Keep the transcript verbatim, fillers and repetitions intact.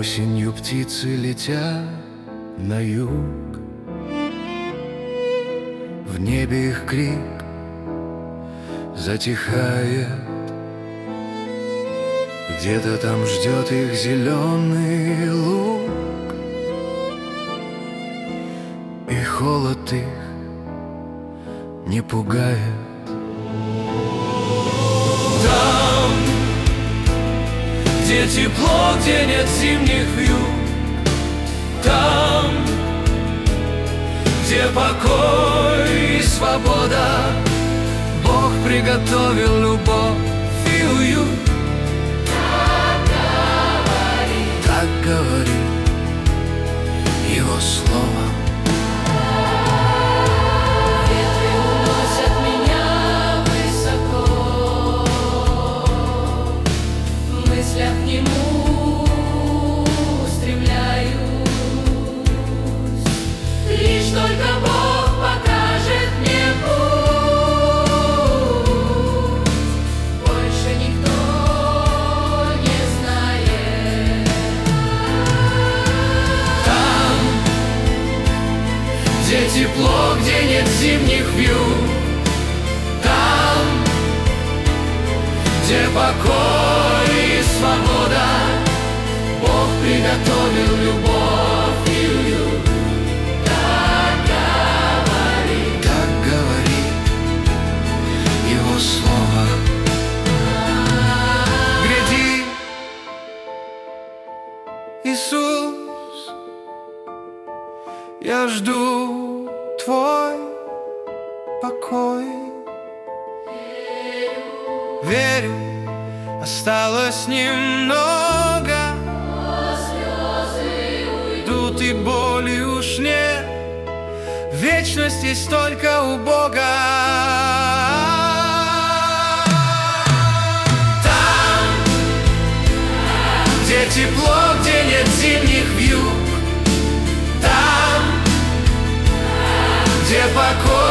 Осенью птицы летят на юг, в небе их крик затихает. Где-то там ждет их зеленый луг, и холод их не пугает. Там, где тепло, где нет зимних вьюг, там, где покой и свобода, Бог приготовил любовь и уют. Так говорит Его Слово. Ветры уносят меня высоко, в мыслях к Нему устремляюсь. Лишь только Бог покажет мне путь, больше никто не знает. Где тепло, где нет зимних вьюг, там, где покой и свобода, Бог приготовил любовь и уют. Так говорит, так говорит Его Слово. Гряди, Иисус, я жду Твой покой. Верю, осталось немного, Слезы тут и боли уж нет, вечность есть только у Бога. Там, где тепло, где нет зимних вьюг, там, где покой